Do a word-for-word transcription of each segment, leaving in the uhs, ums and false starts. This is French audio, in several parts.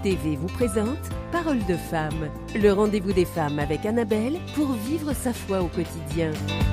T V vous présente Paroles de femmes, le rendez-vous des femmes avec Annabelle pour vivre sa foi au quotidien.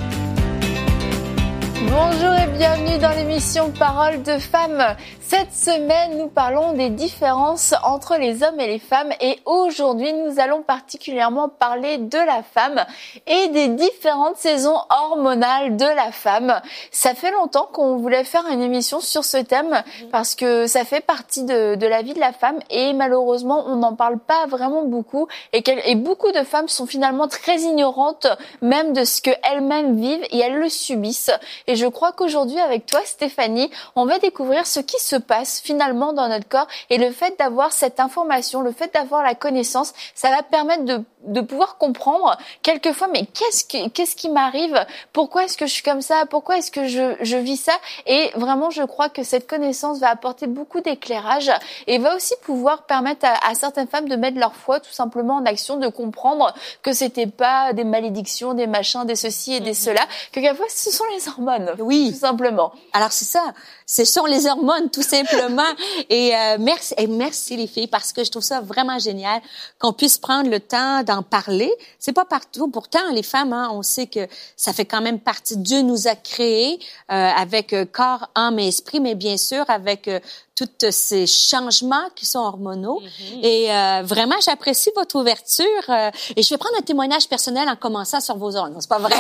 Bonjour et bienvenue dans l'émission Paroles de femmes. Cette semaine, nous parlons des différences entre les hommes et les femmes et aujourd'hui, nous allons particulièrement parler de la femme et des différentes saisons hormonales de la femme. Ça fait longtemps qu'on voulait faire une émission sur ce thème parce que ça fait partie de, de la vie de la femme et malheureusement, on n'en parle pas vraiment beaucoup et, et beaucoup de femmes sont finalement très ignorantes même de ce qu'elles-mêmes vivent et elles le subissent. Et je crois qu'aujourd'hui, avec toi, Stéphanie, on va découvrir ce qui se passe finalement dans notre corps. Et le fait d'avoir cette information, le fait d'avoir la connaissance, ça va permettre de, de pouvoir comprendre quelquefois, mais qu'est-ce qui, qu'est-ce qui m'arrive? Pourquoi est-ce que je suis comme ça? Pourquoi est-ce que je, je vis ça? Et vraiment, je crois que cette connaissance va apporter beaucoup d'éclairage et va aussi pouvoir permettre à, à certaines femmes de mettre leur foi tout simplement en action, de comprendre que c'était pas des malédictions, des machins, des ceci et des cela, que quelquefois, ce sont les hormones. Oui, tout simplement. Alors c'est ça, ce sont les hormones tout simplement. et euh, merci, et merci les filles parce que je trouve ça vraiment génial qu'on puisse prendre le temps d'en parler. C'est pas partout, pourtant les femmes, hein, on sait que ça fait quand même partie. Dieu nous a créés euh, avec euh, corps, âme et esprit, mais bien sûr avec euh, tous ces changements qui sont hormonaux. Mm-hmm. Et euh, vraiment, j'apprécie votre ouverture. Euh, et je vais prendre un témoignage personnel en commençant sur vos ondes. C'est pas vrai.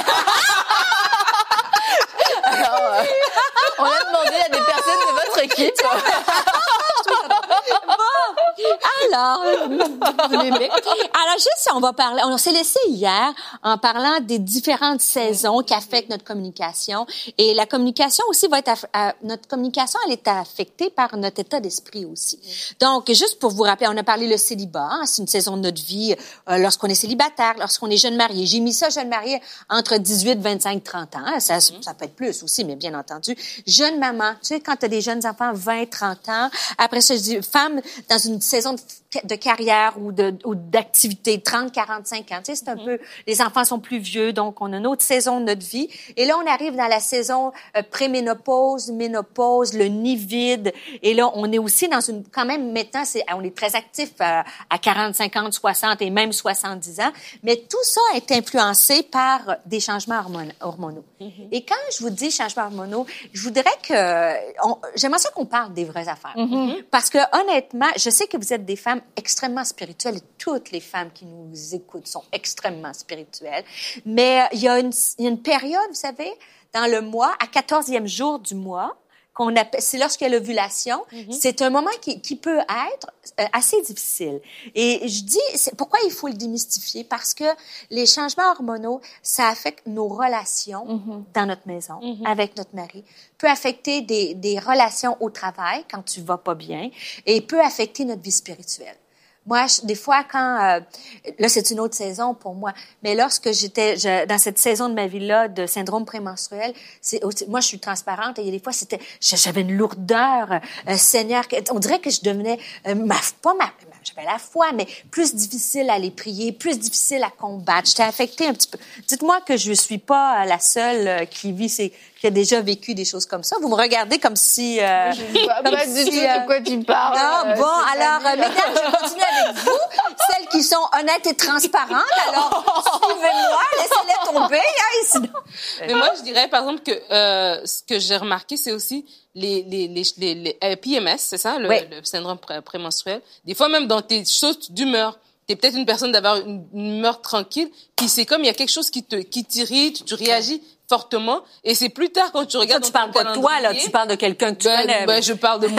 Alors, euh, on a demandé à des personnes de votre équipe. Bon, alors, vous l'aimez. Alors, juste, on va parler, on s'est laissé hier en parlant des différentes saisons qui affectent notre communication. Et la communication aussi va être, aff- euh, notre communication, elle est affectée par notre état d'esprit aussi. Donc, juste pour vous rappeler, on a parlé le célibat, hein, c'est une saison de notre vie, euh, lorsqu'on est célibataire, lorsqu'on est jeune marié. J'ai mis ça, jeune marié, entre dix-huit, vingt-cinq, trente ans. Ça, ça peut être plus aussi, mais bien entendu. Jeune maman, tu sais, quand tu as des jeunes enfants, vingt, trente ans. Après ça, je dis, femme dans une saison de, de carrière ou de ou d'activité, trente, quarante-cinq ans. Tu sais, c'est un mm-hmm. peu, les enfants sont plus vieux, donc on a une autre saison de notre vie. Et là, on arrive dans la saison euh, préménopause, ménopause, le nid vide. Et là, on est aussi dans une, quand même, maintenant, c'est, on est très actif à, à quarante, cinquante, soixante et même soixante-dix ans. Mais tout ça est influencé par des changements hormon- hormonaux. Mm-hmm. Et quand je vous dis changements hormonaux, je voudrais que, on, j'aimerais ça qu'on parle des vraies affaires. Mm-hmm. Parce que, honnêtement, je sais que vous êtes des femmes extrêmement spirituelles et toutes les femmes qui nous écoutent sont extrêmement spirituelles. Mais euh, il y a une, il y a une période, vous savez, dans le mois, à quatorzième jour du mois, qu'on appelle, c'est lorsqu'il y a l'ovulation. Mm-hmm. C'est un moment qui, qui peut être euh, assez difficile. Et je dis, c'est, pourquoi il faut le démystifier? Parce que les changements hormonaux, ça affecte nos relations mm-hmm. dans notre maison, mm-hmm. avec notre mari, peut affecter des, des relations au travail quand tu vas pas bien et peut affecter notre vie spirituelle. Moi, je, des fois, quand... Euh, là, c'est une autre saison pour moi. Mais lorsque j'étais je, dans cette saison de ma vie-là de syndrome prémenstruel, c'est, moi, je suis transparente et des fois, c'était, j'avais une lourdeur. Euh, Seigneur, on dirait que je devenais... Euh, ma, pas ma... J'avais la foi, mais plus difficile à les prier, plus difficile à combattre. J'étais affectée un petit peu. Dites-moi que je suis pas la seule qui vit ces... qui a déjà vécu des choses comme ça. Vous me regardez comme si... Euh, je ne sais pas, pas si, du tout euh... de quoi tu parles. Non, euh, bon, alors, euh, mesdames, je vais continuer avec vous. Celles qui sont honnêtes et transparentes, alors suivez-moi, laissez-les tomber. Hein, sinon... Mais moi, je dirais, par exemple, que euh, ce que j'ai remarqué, c'est aussi les, les, les, les, les euh, P M S, c'est ça, le, oui. le syndrome pré- prémenstruel. Des fois, même dans tes choses d'humeur, t'es peut-être une personne d'avoir une, une humeur tranquille, puis c'est comme il y a quelque chose qui te qui t'irrite, tu réagis fortement, et c'est plus tard quand tu regardes. Ça, tu parles pas de toi, là, tu parles de quelqu'un que tu ben, connais. Ben, je parle de moi.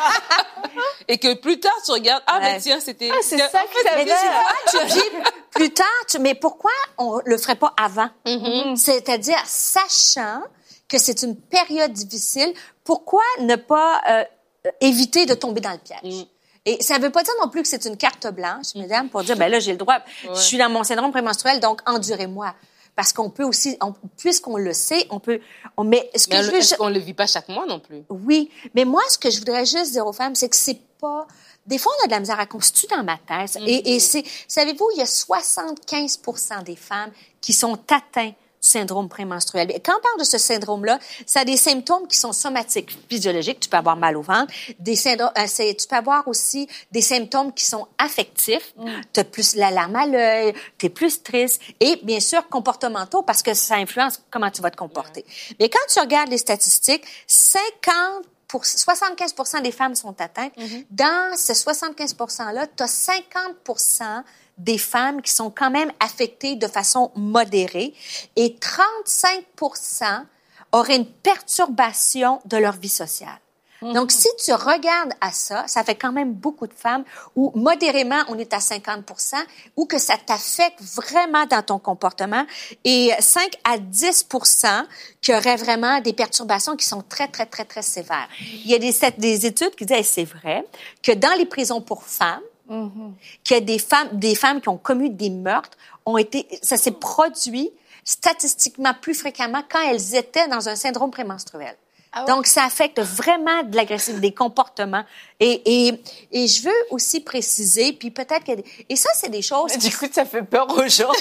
Et que plus tard, tu regardes, ah, ouais. ben, tiens, c'était... Ah, c'est ça que ça veut dire. Tu dis, plus tard, tu, mais pourquoi on le ferait pas avant? Mm-hmm. C'est-à-dire, sachant que c'est une période difficile, pourquoi ne pas euh, éviter de tomber dans le piège? Mm. Et ça veut pas dire non plus que c'est une carte blanche, mesdames, pour dire, ben là, j'ai le droit, ouais. je suis dans mon syndrome prémenstruel, donc endurez-moi. Parce qu'on peut aussi, on, puisqu'on le sait, on peut... On, mais ce que mais je veux, est-ce qu'on le vit pas chaque mois non plus? Oui, mais moi, ce que je voudrais juste dire aux femmes, c'est que c'est pas... Des fois, on a de la misère à constituer dans ma tête. Mm-hmm. Et, et c'est... Savez-vous, il y a soixante-quinze pour cent des femmes qui sont atteintes syndrome prémenstruel. Et quand on parle de ce syndrome-là, ça a des symptômes qui sont somatiques, physiologiques. Tu peux avoir mal au ventre. Des syndromes, euh, c'est, tu peux avoir aussi des symptômes qui sont affectifs. Mm. Tu as plus la larme à l'œil, tu es plus triste. Et bien sûr, comportementaux, parce que ça influence comment tu vas te comporter. Mm. Mais quand tu regardes les statistiques, cinquante pour soixante-quinze pour cent des femmes sont atteintes. Mm-hmm. Dans ce soixante-quinze pour cent-là, tu as cinquante pour cent des femmes qui sont quand même affectées de façon modérée et trente-cinq pour cent auraient une perturbation de leur vie sociale. Mm-hmm. Donc, si tu regardes à ça, ça fait quand même beaucoup de femmes où modérément, on est à cinquante pour cent ou que ça t'affecte vraiment dans ton comportement et cinq à dix pour cent qui auraient vraiment des perturbations qui sont très, très, très, très sévères. Il y a des, des études qui disent, et c'est vrai, que dans les prisons pour femmes, mm-hmm. qu'il y a des femmes, des femmes qui ont commis des meurtres, ont été, ça s'est produit statistiquement plus fréquemment quand elles étaient dans un syndrome prémenstruel. Ah ouais. Donc, ça affecte vraiment de l'agressivité, des comportements. Et, et, et je veux aussi préciser, puis peut-être que... Et ça, c'est des choses... Mais du coup, ça fait peur aux gens.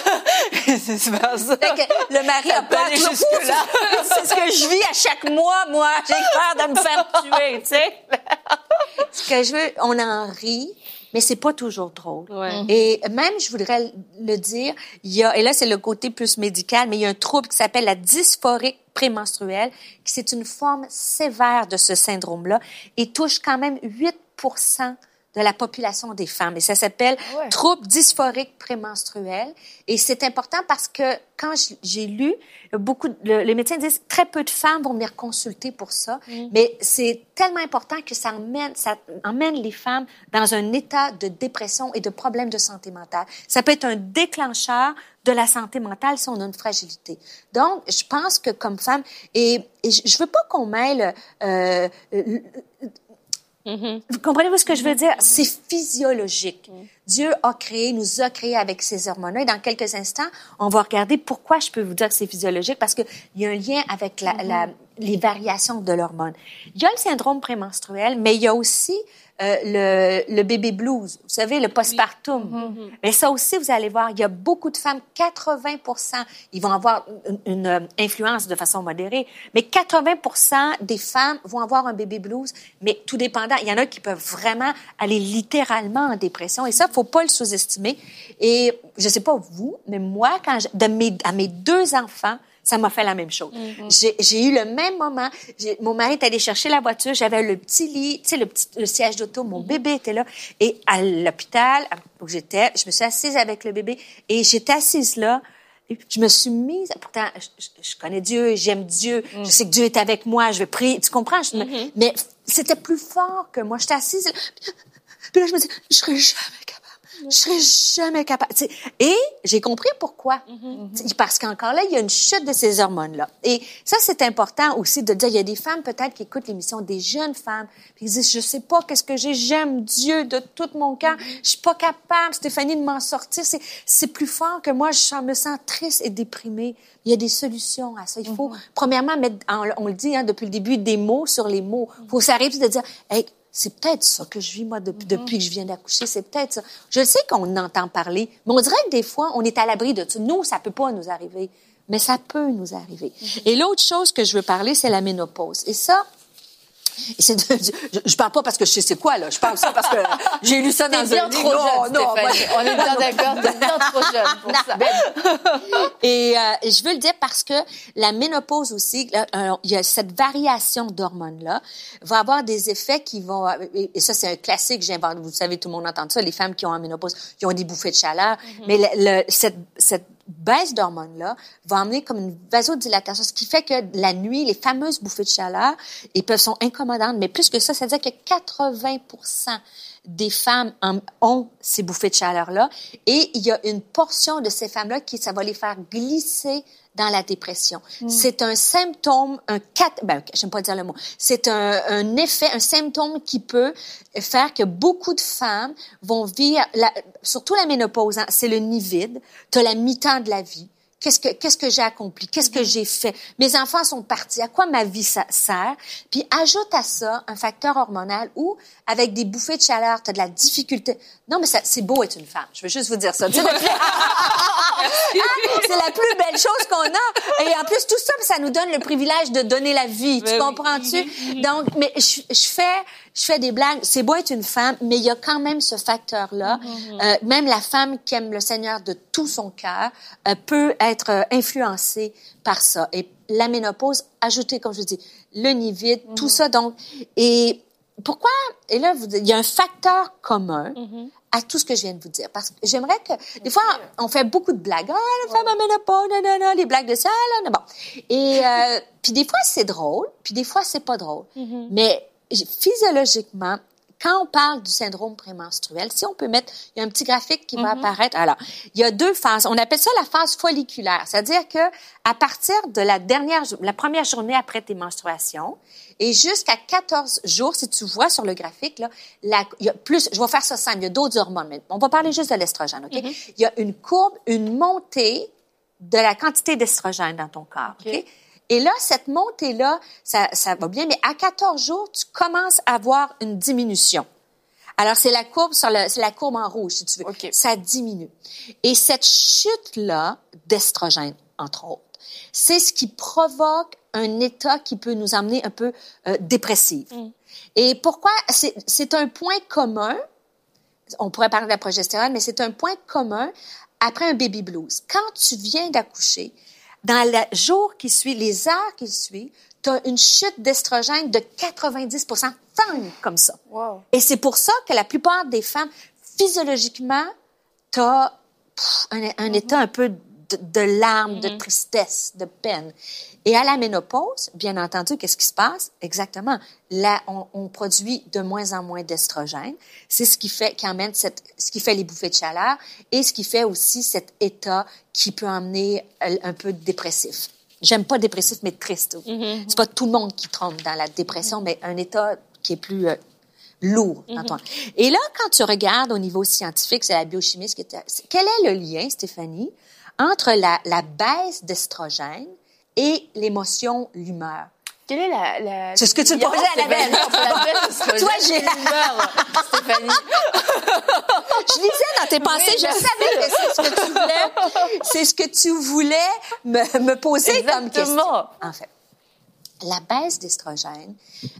C'est super ça. Le mari a peur jusque-là. C'est ce que je vis à chaque mois, moi. J'ai peur de me faire tuer, tu sais. Ce que je veux... On en rit, mais c'est pas toujours drôle. Ouais. Et même, je voudrais le dire, il y a... Et là, c'est le côté plus médical, mais il y a un trouble qui s'appelle la dysphorie prémenstruelle, qui c'est une forme sévère de ce syndrome-là et touche quand même huit pour cent de la population des femmes. Et ça s'appelle ouais. trouble dysphorique prémenstruel. Et c'est important parce que quand j'ai lu, beaucoup, le, les médecins disent très peu de femmes vont venir consulter pour ça, mm. mais c'est tellement important que ça emmène, ça emmène les femmes dans un état de dépression et de problèmes de santé mentale. Ça peut être un déclencheur de la santé mentale si on a une fragilité. Donc, je pense que comme femme, et, et je veux pas qu'on mêle... Euh, Mm-hmm. Vous comprenez-vous ce que je veux dire? C'est physiologique. Mm. Dieu a créé, nous a créés avec ces hormones-là. Et dans quelques instants, on va regarder pourquoi je peux vous dire que c'est physiologique, parce qu'il y a un lien avec la, mm-hmm. la, les variations de l'hormone. Il y a le syndrome prémenstruel, mais il y a aussi euh, le, le bébé blues, vous savez, le postpartum. Mm-hmm. Mais ça aussi, vous allez voir, il y a beaucoup de femmes, quatre-vingts pour cent, ils vont avoir une, une influence de façon modérée, mais quatre-vingts pour cent des femmes vont avoir un bébé blues, mais tout dépendant. Il y en a qui peuvent vraiment aller littéralement en dépression, et ça, faut pas le sous-estimer. Et je sais pas vous, mais moi, quand je, de mes, à mes deux enfants, ça m'a fait la même chose. Mm-hmm. J'ai, j'ai eu le même moment. J'ai, mon mari est allé chercher la voiture. J'avais le petit lit, tu sais, le petit le siège d'auto. Mon mm-hmm. bébé était là. Et à l'hôpital où j'étais, je me suis assise avec le bébé. Et j'étais assise là. Et je me suis mise... Pourtant, je, je connais Dieu, j'aime Dieu. Mm. Je sais que Dieu est avec moi. Je vais prier. Tu comprends? Je me, mm-hmm. Mais c'était plus fort que moi. J'étais assise là. Puis là, je me dis, je serais jamais capable. Je serais jamais capable. T'sais, et j'ai compris pourquoi. Mm-hmm. Parce qu'encore là, il y a une chute de ces hormones-là. Et ça, c'est important aussi de dire, il y a des femmes peut-être qui écoutent l'émission, des jeunes femmes, puis ils disent, je sais pas qu'est-ce que j'ai, j'aime Dieu de tout mon cœur, mm-hmm. je suis pas capable, Stéphanie, de m'en sortir. C'est, c'est plus fort que moi, je me sens triste et déprimée. Il y a des solutions à ça. Il faut, mm-hmm. premièrement, mettre, on le dit hein, depuis le début, des mots sur les mots. Il faut s'arrêter de dire, hey, c'est peut-être ça que je vis, moi, depuis, mm-hmm. depuis que je viens d'accoucher. C'est peut-être ça. Je sais qu'on entend parler, mais on dirait que des fois, on est à l'abri de ça. Nous, ça peut pas nous arriver, mais ça peut nous arriver. Mm-hmm. Et l'autre chose que je veux parler, c'est la ménopause. Et ça, et c'est de, je, je parle pas parce que je sais c'est quoi, là. Je parle ça parce que j'ai lu ça dans un livre. T'es bien trop jeune, non, non, moi, on est bien d'accord, t'es bien trop jeune pour ça. Et euh, je veux le dire parce que la ménopause aussi, là, euh, il y a cette variation d'hormones-là, va avoir des effets qui vont... Et, et ça, c'est un classique, j'invente. Vous savez, tout le monde entend ça, les femmes qui ont en ménopause, qui ont des bouffées de chaleur. Mm-hmm. Mais le, le, cette, cette baisse d'hormones-là va amener comme une vasodilatation, ce qui fait que la nuit, les fameuses bouffées de chaleur, et peuvent sont incommodantes, mais plus que ça, ça veut dire que quatre-vingts pour cent des femmes en, ont ces bouffées de chaleur-là, et il y a une portion de ces femmes-là qui, ça va les faire glisser dans la dépression. Mm. C'est un symptôme, un cat, ben, j'aime pas dire le mot. C'est un, un effet, un symptôme qui peut faire que beaucoup de femmes vont vivre, la, surtout la ménopause, hein, c'est le nid vide. T'as la mi-temps de la vie Qu'est-ce que, qu'est-ce que j'ai accompli? Qu'est-ce que j'ai fait? Mes enfants sont partis. À quoi ma vie ça sert? Puis ajoute à ça un facteur hormonal où, avec des bouffées de chaleur, tu as de la difficulté. Non, mais ça, c'est beau être une femme. Je veux juste vous dire ça. C'est la plus belle chose qu'on a. Et en plus, tout ça, ça nous donne le privilège de donner la vie. Tu oui. comprends-tu? Donc, mais je, je fais, je fais des blagues. C'est beau être une femme, mais il y a quand même ce facteur-là. Mm-hmm. Euh, même la femme qui aime le Seigneur de tout son cœur euh, peut être euh, influencée par ça. Et la ménopause, ajoutez, comme je dis, le nid vide, mm-hmm. tout ça. Donc, et pourquoi? Et là, vous, il y a un facteur commun. Mm-hmm. à tout ce que je viens de vous dire. Parce que j'aimerais que... Des fois, on fait beaucoup de blagues. « Ah, la femme à ménopause, non, non, non, les blagues de ça, là, non, bon. » Et euh, puis des fois, c'est drôle, puis des fois, c'est pas drôle. Mm-hmm. Mais physiologiquement, quand on parle du syndrome prémenstruel, si on peut mettre... Il y a un petit graphique qui mm-hmm. va apparaître. Alors, il y a deux phases. On appelle ça la phase folliculaire. C'est-à-dire que à partir de la dernière... la première journée après tes menstruations, et jusqu'à quatorze jours, si tu vois sur le graphique, là, la, il y a plus, je vais faire ça simple, il y a d'autres hormones, mais on va parler juste de l'estrogène, OK? Mm-hmm. Il y a une courbe, une montée de la quantité d'estrogène dans ton corps, OK? OK? Et là, cette montée-là, ça, ça va bien, mais à quatorze jours, tu commences à avoir une diminution. Alors, c'est la courbe sur le, c'est la courbe en rouge, si tu veux. Okay. Ça diminue. Et cette chute-là d'estrogène, entre autres, c'est ce qui provoque un état qui peut nous amener un peu euh, dépressif. Mm. Et pourquoi? C'est, c'est un point commun, on pourrait parler de la progestérone, mais c'est un point commun après un baby blues. Quand tu viens d'accoucher, dans le jour qui suit, les heures qui suivent, tu as une chute d'estrogène de quatre-vingt-dix pour cent, comme ça. Wow. Et c'est pour ça que la plupart des femmes, physiologiquement, tu as un, un mm-hmm. état un peu de, de larmes, mm-hmm. de tristesse, de peine. Et à la ménopause, bien entendu, qu'est-ce qui se passe? Exactement. Là, on, on produit de moins en moins d'estrogène. C'est ce qui fait, qui amène cette, ce qui fait les bouffées de chaleur et ce qui fait aussi cet état qui peut amener un peu dépressif. J'aime pas dépressif, mais triste. Mm-hmm. C'est pas tout le monde qui tombe dans la dépression, mm-hmm. mais un état qui est plus euh, lourd. Mm-hmm. Dans ton... Et là, quand tu regardes au niveau scientifique, c'est la biochimie, ce qui est... quel est le lien, Stéphanie, entre la, la baisse d'estrogène et l'émotion, l'humeur? Quelle est la... la... C'est ce que tu posais à la belle. Toi, j'ai l'humeur, Stéphanie. Je lisais dans tes pensées, oui, je savais que c'est ce que tu voulais, c'est ce que tu voulais me, me poser Exactement. Comme question. En fait, la baisse d'estrogène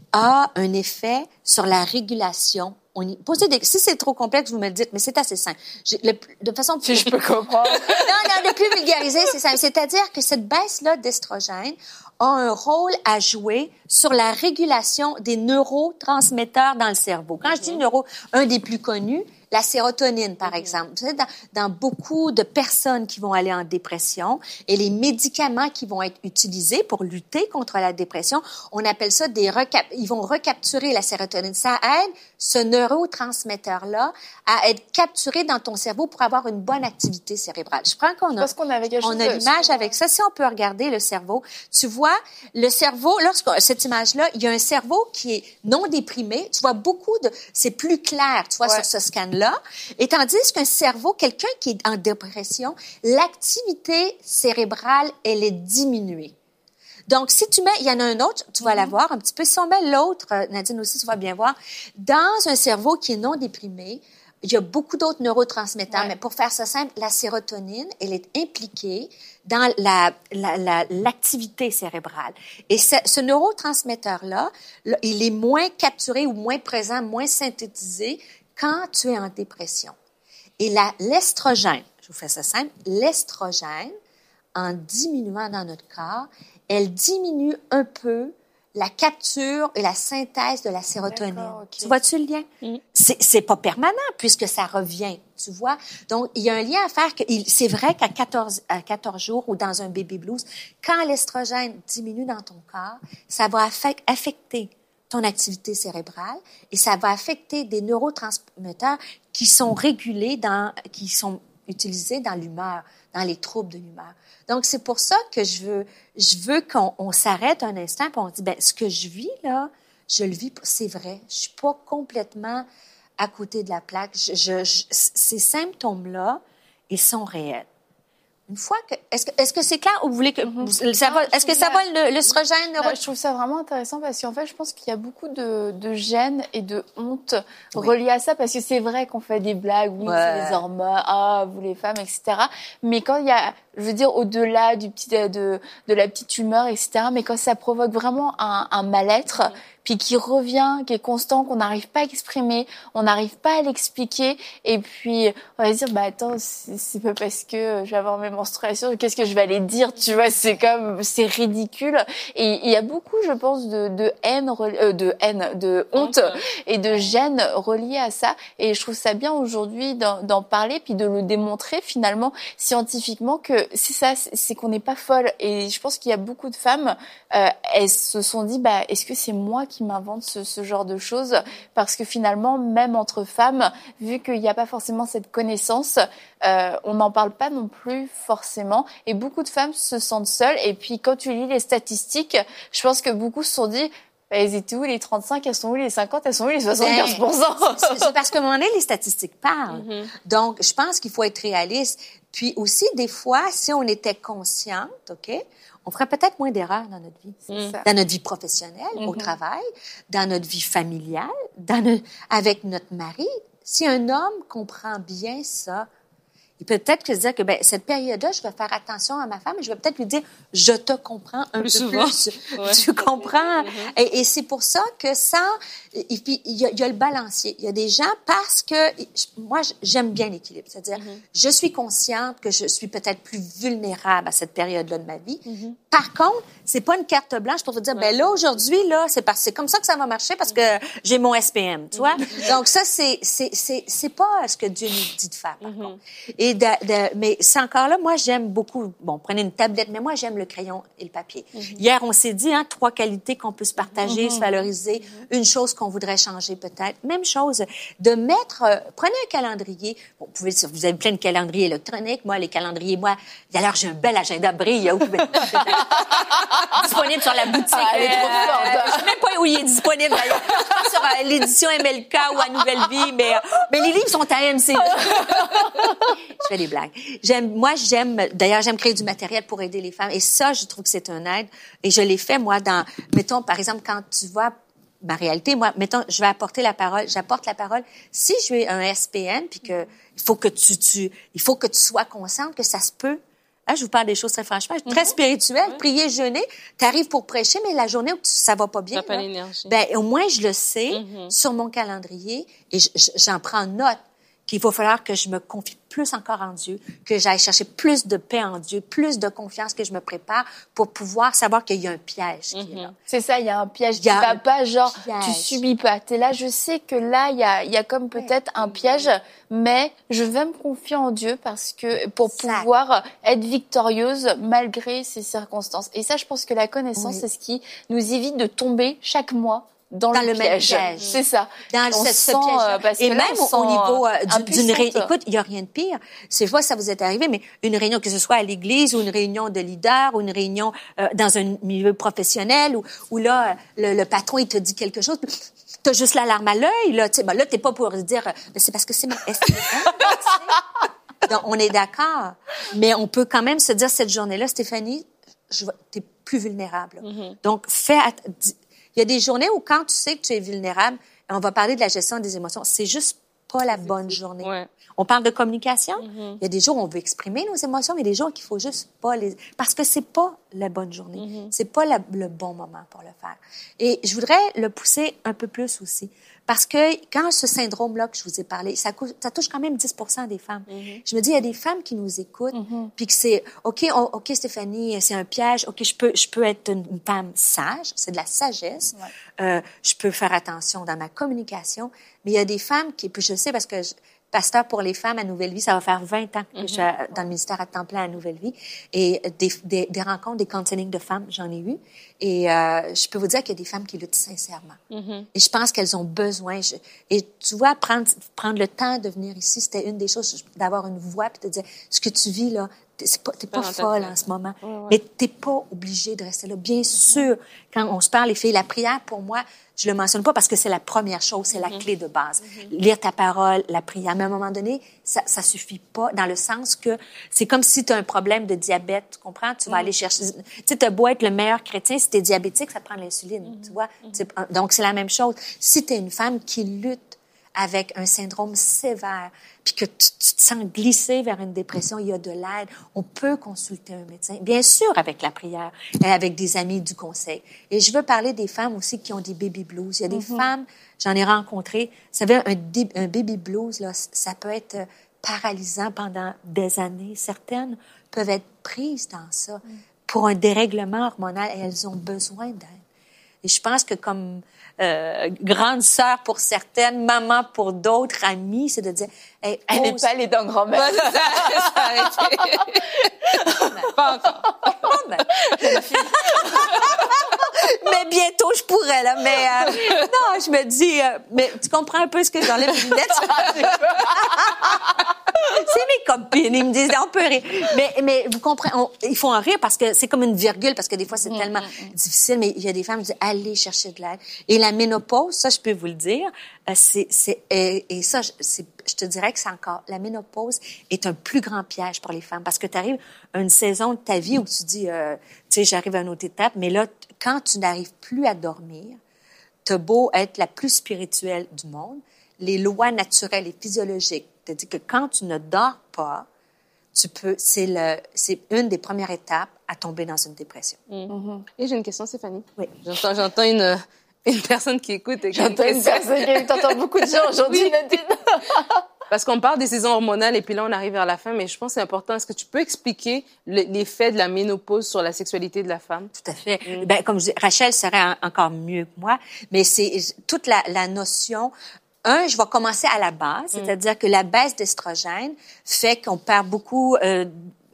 a un effet sur la régulation. On y... Posez des... Si c'est trop complexe, vous me le dites, mais c'est assez simple. Je... Le... De façon plus... Si je peux comprendre. non, non, le plus vulgarisé, c'est simple. C'est-à-dire que cette baisse-là d'estrogène a un rôle à jouer sur la régulation des neurotransmetteurs dans le cerveau. Quand mm-hmm. je dis neuro, un des plus connus, la sérotonine, par mm-hmm. exemple. Vous savez, dans, dans beaucoup de personnes qui vont aller en dépression et les médicaments qui vont être utilisés pour lutter contre la dépression, on appelle ça des recap... Ils vont recapturer la sérotonine. Ça aide ce neurotransmetteur-là à être capturé dans ton cerveau pour avoir une bonne activité cérébrale. Je prends qu'on a, Parce qu'on avait on a l'image avec ça. Si on peut regarder le cerveau, tu vois, le cerveau, lorsque cette image-là, il y a un cerveau qui est non déprimé. Tu vois beaucoup de, c'est plus clair, tu vois, ouais. sur ce scan-là. Et tandis qu'un cerveau, quelqu'un qui est en dépression, l'activité cérébrale, elle est diminuée. Donc, si tu mets, il y en a un autre, tu vas mm-hmm. la voir un petit peu. Si on met l'autre, Nadine aussi, tu vas bien voir. Dans un cerveau qui est non déprimé, il y a beaucoup d'autres neurotransmetteurs. Ouais. Mais pour faire ça simple, la sérotonine, elle est impliquée dans la, la, la, l'activité cérébrale. Et ce, ce neurotransmetteur-là, là, il est moins capturé ou moins présent, moins synthétisé quand tu es en dépression. Et la, l'estrogène, je vous fais ça simple, l'estrogène, en diminuant dans notre corps, elle diminue un peu la capture et la synthèse de la sérotonine. Okay. Tu vois-tu le lien? Mm. C'est, c'est pas permanent puisque ça revient, tu vois. Donc, il y a un lien à faire que il, c'est vrai qu'à quatorze, à quatorze jours ou dans un baby blues, quand l'estrogène diminue dans ton corps, ça va affect, affecter ton activité cérébrale et ça va affecter des neurotransmetteurs qui sont régulés dans, qui sont utilisés dans l'humeur, dans les troubles de l'humeur. Donc, c'est pour ça que je veux, je veux qu'on on s'arrête un instant et on se dit, ben, ce que je vis, là, je le vis, c'est vrai. Je suis pas complètement à côté de la plaque. Je, je, je, ces symptômes-là, ils sont réels. Une fois que, est-ce que, est-ce que c'est clair ou vous voulez que, mm-hmm. ça va, est-ce que ça va le, l'œstrogène? Non, je trouve ça vraiment intéressant parce qu'en fait, je pense qu'il y a beaucoup de, de gêne et de honte oui. reliées à ça parce que c'est vrai qu'on fait des blagues, oui, ouais. c'est les hormones, ah, vous les femmes, et cetera. Mais quand il y a, je veux dire, au-delà du petit, de, de la petite humeur, et cetera. Mais quand ça provoque vraiment un, un mal-être, mm-hmm. puis qui revient, qui est constant, qu'on n'arrive pas à exprimer, on n'arrive pas à l'expliquer, et puis on va se dire, bah attends, c'est, c'est pas parce que je vais avoir mes menstruations, qu'est-ce que je vais aller dire, tu vois, c'est comme, c'est ridicule. Et il y a beaucoup, je pense, de, de haine, euh, de haine, de honte et de gêne reliée à ça, et je trouve ça bien aujourd'hui d'en, d'en parler, puis de le démontrer finalement scientifiquement que c'est ça, c'est qu'on n'est pas folle. Et je pense qu'il y a beaucoup de femmes, euh, elles se sont dit, bah est-ce que c'est moi qui qui m'inventent ce, ce genre de choses, parce que finalement, même entre femmes, vu qu'il n'y a pas forcément cette connaissance, euh, on n'en parle pas non plus forcément, et beaucoup de femmes se sentent seules. Et puis quand tu lis les statistiques, je pense que beaucoup se sont dit, bah, elles étaient où les trente-cinq, elles sont où les cinquante, elles sont où les soixante-quinze pour cent? C'est, c'est parce qu'à un moment donné, les statistiques parlent. Mm-hmm. Donc, je pense qu'il faut être réaliste. Puis aussi, des fois, si on était consciente, OK, on ferait peut-être moins d'erreurs dans notre vie. C'est ça. Dans notre vie professionnelle, mm-hmm. au travail, dans notre vie familiale, dans notre, avec notre mari. Si un homme comprend bien ça, il peut peut-être se dire que ben cette période-là, je vais faire attention à ma femme et je vais peut-être lui dire, je te comprends un plus peu souvent. plus. Ouais. Tu comprends? Mm-hmm. Et, et c'est pour ça que ça, et puis il y a, il y a le balancier. Il y a des gens parce que moi j'aime bien l'équilibre, c'est-à-dire mm-hmm. je suis consciente que je suis peut-être plus vulnérable à cette période-là de ma vie. Mm-hmm. Par contre, c'est pas une carte blanche pour vous dire, ouais. ben là aujourd'hui là, c'est parce c'est comme ça que ça va marcher parce que j'ai mon S P M, tu vois. Mm-hmm. Donc ça c'est c'est c'est c'est pas ce que Dieu nous dit de faire. Par mm-hmm. contre. Et de, de, mais c'est encore là, moi, j'aime beaucoup, bon, prenez une tablette, mais moi, j'aime le crayon et le papier. Mm-hmm. Hier, on s'est dit, hein, trois qualités qu'on peut se partager, mm-hmm. se valoriser, mm-hmm. une chose qu'on voudrait changer peut-être. Même chose, de mettre, euh, prenez un calendrier. Bon, vous pouvez, vous avez plein de calendriers électroniques. Moi, les calendriers, moi, d'ailleurs, j'ai un bel agenda Brille. Où, disponible sur la boutique. Ah, elle est trop forte. Euh, je sais même pas où il est disponible, d'ailleurs. Pas sur euh, l'édition M L K ou à Nouvelle Vie, mais, euh, mais les livres sont à M C. Je fais des blagues. J'aime, moi, j'aime, d'ailleurs, j'aime créer du matériel pour aider les femmes. Et ça, je trouve que c'est un aide. Et je l'ai fait, moi, dans, mettons, par exemple, quand tu vois ma réalité, moi, mettons, je vais apporter la parole, j'apporte la parole. Si je suis un S P N, puis que, il faut que tu, tu, il faut que tu sois consciente que ça se peut. Hein, je vous parle des choses très franchement, très mm-hmm. spirituelles, mm-hmm. prier, jeûner. T'arrives pour prêcher, mais la journée où tu, ça va pas bien, pas l'énergie. Ben, au moins, je le sais mm-hmm. sur mon calendrier et je, je, j'en prends note. Qu'il va falloir que je me confie plus encore en Dieu, que j'aille chercher plus de paix en Dieu, plus de confiance, que je me prépare pour pouvoir savoir qu'il y a un piège qui mm-hmm. est là. C'est ça, il y a un piège. Tu vas pas, genre, piège. Tu subis pas. T'es là, je sais que là, il y a, il y a comme peut-être un piège, mais je vais me confier en Dieu parce que, pour exact. Pouvoir être victorieuse malgré ces circonstances. Et ça, je pense que la connaissance, oui. c'est ce qui nous évite de tomber chaque mois Dans, dans le, le piège. Même piège. C'est ça. Dans on ce, sent, ce piège. Euh, parce et que même là, au niveau euh, du, d'une réunion. Écoute, il y a rien de pire. C'est, je vois, ça vous est arrivé, mais une réunion, que ce soit à l'église ou une réunion de leaders ou une réunion euh, dans un milieu professionnel où, où là, le, le patron, il te dit quelque chose, t'as juste la larme à l'œil, là. Tu sais, ben là, t'es pas pour dire, ben, c'est parce que c'est mon S P M. Donc, on est d'accord. Mais on peut quand même se dire cette journée-là, Stéphanie, je, t'es plus vulnérable. Mm-hmm. Donc, fais att- il y a des journées où quand tu sais que tu es vulnérable, on va parler de la gestion des émotions, c'est juste pas la bonne journée. Ouais. On parle de communication. Mm-hmm. Il y a des jours où on veut exprimer nos émotions, mais il y a des jours qu'il faut juste pas les... Parce que c'est pas la bonne journée. Mm-hmm. C'est pas la, le bon moment pour le faire. Et je voudrais le pousser un peu plus aussi. Parce que quand ce syndrome-là que je vous ai parlé, ça, ça touche quand même dix pour cent des femmes. Mm-hmm. Je me dis, il y a des femmes qui nous écoutent, mm-hmm. puis que c'est, OK, on, OK, Stéphanie, c'est un piège. OK, je peux, je peux être une, une femme sage. C'est de la sagesse. Ouais. Euh, je peux faire attention dans ma communication. Mais il y a des femmes qui, puis je sais parce que je, pasteur pour les femmes à Nouvelle Vie, ça va faire vingt ans que mm-hmm. je suis dans le ministère à temps plein à Nouvelle Vie. Et des, des, des rencontres, des counseling de femmes, j'en ai eu. Et euh, je peux vous dire qu'il y a des femmes qui luttent sincèrement. Mm-hmm. Et je pense qu'elles ont besoin. Je, et tu vois, prendre, prendre le temps de venir ici, c'était une des choses, d'avoir une voix puis de dire, ce que tu vis là, t'es pas, t'es pas folle en ce moment, ouais, ouais. mais t'es pas obligée de rester là. Bien sûr, quand on se parle, les filles, la prière, pour moi, je le mentionne pas parce que c'est la première chose, c'est la mm-hmm. clé de base. Mm-hmm. Lire ta parole, la prière. Mais à un moment donné, ça, ça suffit pas dans le sens que c'est comme si tu as un problème de diabète, tu comprends? Tu vas mm-hmm. aller chercher... Tu sais, t'as beau être le meilleur chrétien, si t'es diabétique, ça te prend de l'insuline, mm-hmm. tu vois? Mm-hmm. Donc, c'est la même chose. Si t'es une femme qui lutte avec un syndrome sévère, puis que tu, tu te sens glisser vers une dépression, il y a de l'aide. On peut consulter un médecin, bien sûr avec la prière et avec des amis du conseil. Et je veux parler des femmes aussi qui ont des baby blues. Il y a des mm-hmm. femmes, j'en ai rencontré, vous savez, un, un baby blues, là, ça peut être paralysant pendant des années. Certaines peuvent être prises dans ça mm. pour un dérèglement hormonal et elles ont besoin d'aide. Et je pense que comme euh, grande sœur pour certaines, maman pour d'autres, amie, c'est de dire... Hey, elle n'est pas allée dans grand-mère. Ouais, ça, ça a été... Pas encore. Mais bientôt, je pourrais, là. Mais euh, non, je me dis... Euh, mais tu comprends un peu ce que j'enlève les lunettes? C'est mes copines, ils me disent, on peut rire. Mais, mais vous comprenez, on, il faut en rire parce que c'est comme une virgule, parce que des fois, c'est mmh, tellement mmh. difficile, mais il y a des femmes qui disent, allez chercher de l'aide. Et la ménopause, ça, je peux vous le dire, c'est, c'est, et, et ça, c'est, je te dirais que c'est encore, la ménopause est un plus grand piège pour les femmes parce que tu arrives à une saison de ta vie où tu dis, euh, tu sais, j'arrive à une autre étape, mais là, quand tu n'arrives plus à dormir, t'as beau être la plus spirituelle du monde, les lois naturelles et physiologiques, c'est-à-dire que quand tu ne dors pas, tu peux, c'est le, c'est une des premières étapes à tomber dans une dépression. Mm-hmm. Et j'ai une question, Stéphanie. Oui. J'entends, j'entends une, une personne qui écoute. Et qui j'entends une personne qui écoute. T'entends beaucoup de gens aujourd'hui, oui. Nadine. Parce qu'on parle des saisons hormonales et puis là, on arrive vers la fin, mais je pense que c'est important. Est-ce que tu peux expliquer le, l'effet de la ménopause sur la sexualité de la femme? Tout à fait. Mm. Ben, comme je dis, Rachel serait en, encore mieux que moi, mais c'est toute la, la notion... Un, je vais commencer à la base, c'est-à-dire mm. que la baisse d'estrogène fait qu'on perd beaucoup euh,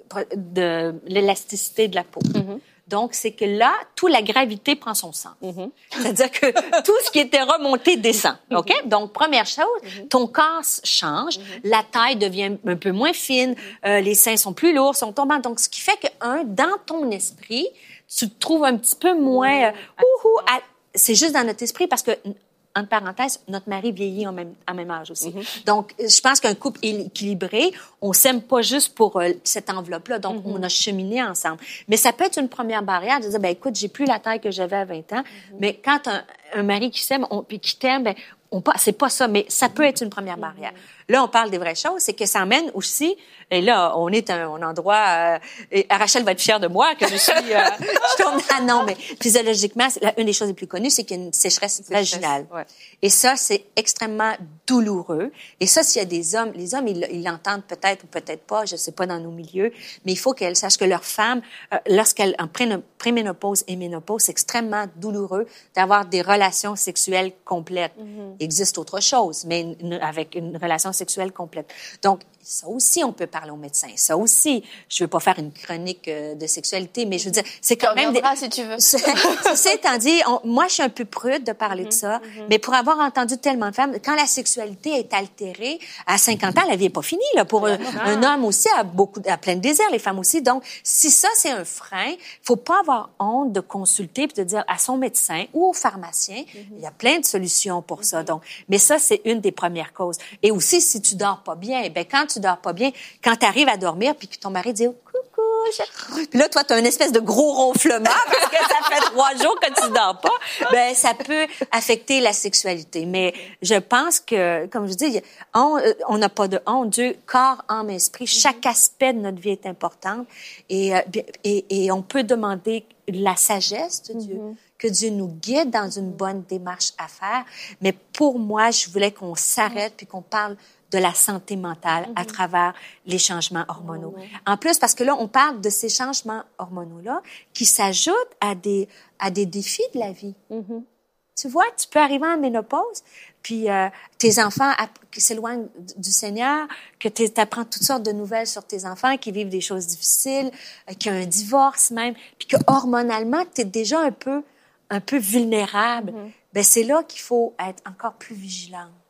de l'élasticité de la peau. Mm-hmm. Donc, c'est que là, toute la gravité prend son sens. Mm-hmm. C'est-à-dire que tout ce qui était remonté descend. OK? Mm-hmm. Donc, première chose, mm-hmm. ton corps change, mm-hmm. la taille devient un peu moins fine, euh, les seins sont plus lourds, sont tombants. Donc, ce qui fait que, un, dans ton esprit, tu te trouves un petit peu moins... Euh, ouhou, à, c'est juste dans notre esprit parce que... entre parenthèses, notre mari vieillit en même, en même âge aussi. Mm-hmm. Donc, je pense qu'un couple équilibré, on s'aime pas juste pour euh, cette enveloppe-là. Donc, mm-hmm. on a cheminé ensemble. Mais ça peut être une première barrière de dire, ben écoute, j'ai plus la taille que j'avais à vingt ans. Mm-hmm. Mais quand un, un mari qui s'aime, on, puis qui t'aime, ben on c'est pas ça, mais ça peut être une première barrière. Mm-hmm. Là, on parle des vraies choses, c'est que ça emmène aussi, et là, on est à un endroit, euh, et Rachel va être fière de moi que je suis, euh, je tourne, ah non, mais physiologiquement, la, une des choses les plus connues, c'est qu'il y a une sécheresse vaginale. Ouais. Et ça, c'est extrêmement douloureux. Et ça, s'il y a des hommes, les hommes, ils, ils l'entendent peut-être ou peut-être pas, je sais pas dans nos milieux, mais il faut qu'elles sachent que leur femme, euh, lorsqu'elle, en préménopause et ménopause, c'est extrêmement douloureux d'avoir des relations sexuelles complètes. Mm-hmm. Il existe autre chose, mais une, avec une relation sexuelle complète. Donc, ça aussi, on peut parler aux médecins. Ça aussi, je veux pas faire une chronique euh, de sexualité, mais je veux dire, c'est quand même... Des... si tu veux. C'est étant dit, on, moi, je suis un peu prude de parler mm-hmm, de ça, mm-hmm. mais pour avoir entendu tellement de femmes, quand la sexualité est altérée, à cinquante ans, la vie est pas finie, là. Pour un, un homme aussi, a beaucoup, a plein de désirs, les femmes aussi. Donc, si ça, c'est un frein, faut pas avoir honte de consulter puis de dire à son médecin ou au pharmacien, mm-hmm. il y a plein de solutions pour mm-hmm. ça. Donc, mais ça, c'est une des premières causes. Et aussi, si tu dors pas bien, ben quand tu dors pas bien, quand tu arrives à dormir puis que ton mari dit oh, coucou, je... puis là toi tu as une espèce de gros ronflement parce que ça fait trois jours que tu dors pas, ben ça peut affecter la sexualité. Mais je pense que comme je dis, on n'a pas de honte. Dieu, corps, âme, esprit, chaque aspect de notre vie est important et et, et on peut demander la sagesse de Dieu. Mm-hmm. Que Dieu nous guide dans une bonne démarche à faire. Mais pour moi, je voulais qu'on s'arrête puis qu'on parle de la santé mentale mm-hmm. à travers les changements hormonaux. Mm-hmm. En plus, parce que là, on parle de ces changements hormonaux-là qui s'ajoutent à des, à des défis de la vie. Mm-hmm. Tu vois, tu peux arriver en ménopause, puis euh, tes enfants qui s'éloignent du Seigneur, que tu apprends toutes sortes de nouvelles sur tes enfants qui vivent des choses difficiles, euh, qu'il y a un divorce même, puis que hormonalement, tu es déjà un peu un peu vulnérable, mm-hmm. ben c'est là qu'il faut être encore plus vigilante.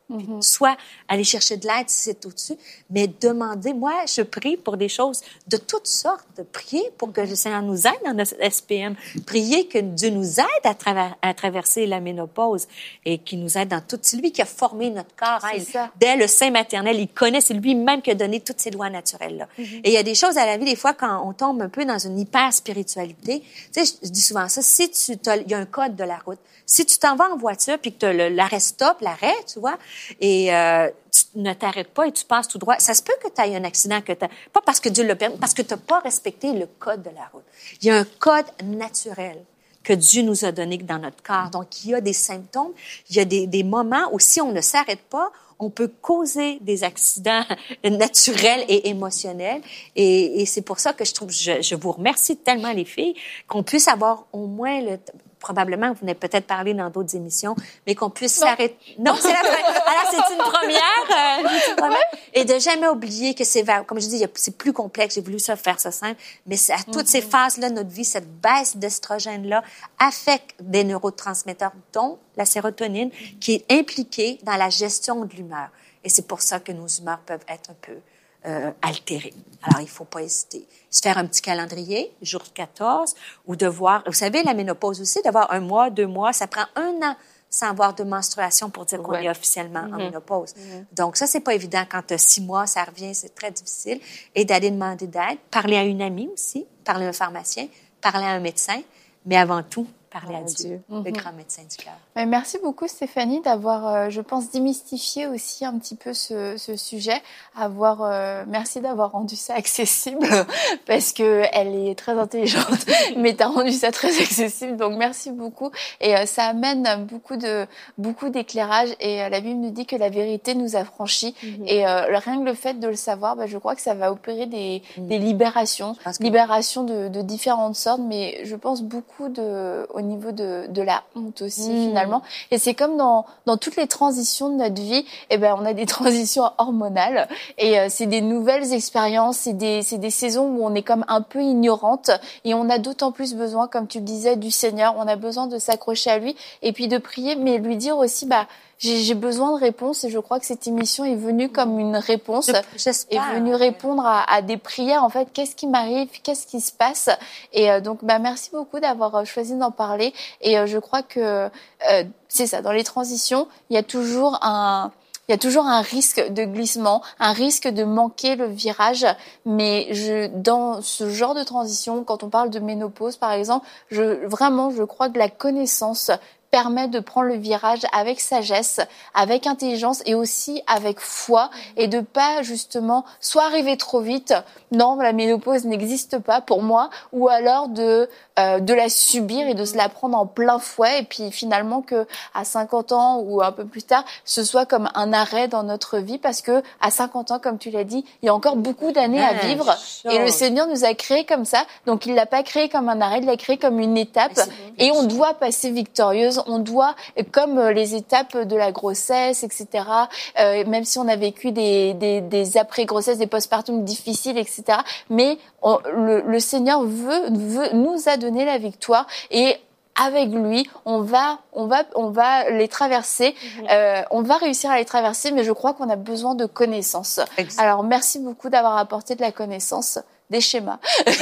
Mm-hmm. Soit aller chercher de l'aide si c'est au-dessus, mais demander. Moi, je prie pour des choses de toutes sortes. Prier pour que le Seigneur nous aide dans notre S P M. Prier que Dieu nous aide à, travers, à traverser la ménopause et qu'il nous aide dans tout. C'est lui qui a formé notre corps. Hein, il, dès le sein maternel, il connaît, c'est lui-même qui a donné toutes ces lois naturelles-là. Mm-hmm. Et il y a des choses à la vie, des fois, quand on tombe un peu dans une hyper-spiritualité, tu sais, je, je dis souvent ça, si tu il y a un code de la route. Si tu t'en vas en voiture puis que le, l'arrêt stop, l'arrêt, tu vois, et euh, tu ne t'arrêtes pas et tu passes tout droit, ça se peut que tu aies un accident, que t'as, pas parce que Dieu le permet, parce que tu n'as pas respecté le code de la route. Il y a un code naturel que Dieu nous a donné dans notre corps. Donc, il y a des symptômes, il y a des, des moments où si on ne s'arrête pas, on peut causer des accidents naturels et émotionnels. Et, et c'est pour ça que je trouve, je, je vous remercie tellement, les filles, qu'on puisse avoir au moins le... Probablement, vous venez peut-être parler dans d'autres émissions, mais qu'on puisse non. s'arrêter. Non, c'est la première. Alors, c'est une première. Euh, une première. Et de jamais oublier que c'est, comme je dis, c'est plus complexe. J'ai voulu ça faire ça simple, mais c'est à toutes mm-hmm. ces phases-là de notre vie, cette baisse d'estrogène-là affecte des neurotransmetteurs, dont la sérotonine, mm-hmm. qui est impliquée dans la gestion de l'humeur. Et c'est pour ça que nos humeurs peuvent être un peu Euh, altéré. Alors, il faut pas hésiter. Se faire un petit calendrier, jour quatorze, ou de voir... Vous savez, la ménopause aussi, d'avoir un mois, deux mois, ça prend un an sans avoir de menstruation pour dire qu'on ouais. est officiellement mm-hmm. en ménopause. Mm-hmm. Donc, ça, c'est pas évident. Quand tu as six mois, ça revient, c'est très difficile. Et d'aller demander d'aide, parler à une amie aussi, parler à un pharmacien, parler à un médecin, mais avant tout, parler oh, à Dieu, Dieu. Mm-hmm. le grand médecin du cœur. Mais merci beaucoup, Stéphanie, d'avoir, euh, je pense, démystifié aussi un petit peu ce, ce sujet. Avoir, euh, merci d'avoir rendu ça accessible parce que elle est très intelligente, mais t'as rendu ça très accessible. Donc merci beaucoup. Et euh, ça amène beaucoup de beaucoup d'éclairage. Et euh, la Bible nous dit que la vérité nous affranchit. Mm-hmm. Et euh, rien que le fait de le savoir, bah, je crois que ça va opérer des, mm. des libérations, que... libérations de, de différentes sortes. Mais je pense beaucoup de au niveau de, de la honte aussi, mmh. finalement. Et c'est comme dans, dans toutes les transitions de notre vie, eh ben, on a des transitions hormonales et euh, c'est des nouvelles expériences, c'est des, c'est des saisons où on est comme un peu ignorante et on a d'autant plus besoin, comme tu le disais, du Seigneur. On a besoin de s'accrocher à lui et puis de prier, mais lui dire aussi, bah, J'ai, j'ai besoin de réponses et je crois que cette émission est venue comme une réponse, J'espère. est venue répondre à, à des prières. En fait, qu'est-ce qui m'arrive, qu'est-ce qui se passe? Et euh, donc, bah, merci beaucoup d'avoir choisi d'en parler. Et euh, je crois que euh, c'est ça. Dans les transitions, il y a toujours un Il y a toujours un risque de glissement, un risque de manquer le virage. Mais je, dans ce genre de transition, quand on parle de ménopause, par exemple, je, vraiment, je crois que la connaissance permet de prendre le virage avec sagesse, avec intelligence et aussi avec foi et de pas justement soit arriver trop vite, non, la ménopause n'existe pas pour moi, ou alors de euh, de la subir et de se la prendre en plein fouet et puis finalement que à cinquante ans ou un peu plus tard, ce soit comme un arrêt dans notre vie parce que à cinquante ans, comme tu l'as dit, il y a encore beaucoup d'années à vivre et le Seigneur nous a créés comme ça, donc il l'a pas créé comme un arrêt, il l'a créé comme une étape et on doit passer victorieuse. On doit, comme les étapes de la grossesse, et cetera, euh, même si on a vécu des, des, des après-grossesses, des postpartum difficiles, et cetera, mais on, le, le Seigneur veut, veut, nous a donné la victoire et avec lui, on va, on va, on va les traverser. Mmh. Euh, on va réussir à les traverser, mais je crois qu'on a besoin de connaissances. Exactement. Alors, merci beaucoup d'avoir apporté de la connaissance. Des schémas.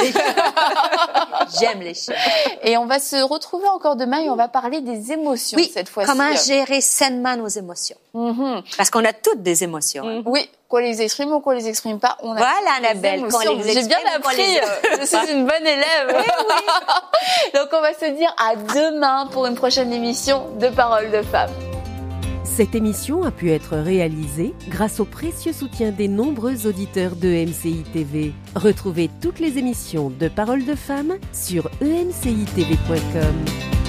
J'aime les schémas. Et on va se retrouver encore demain et on va parler des émotions oui, cette fois-ci. Comment gérer sainement nos émotions. Mm-hmm. Parce qu'on a toutes des émotions. Mm-hmm. Hein. Oui, qu'on les exprime ou qu'on les exprime pas, on a voilà, Annabelle, qu'on les exprime. J'ai bien appris. Les... Je suis une bonne élève. Oui, oui. Donc on va se dire à demain pour une prochaine émission de Paroles de Femmes. Cette émission a pu être réalisée grâce au précieux soutien des nombreux auditeurs de E M C I T V. Retrouvez toutes les émissions de Paroles de Femmes sur e m c i t v point com.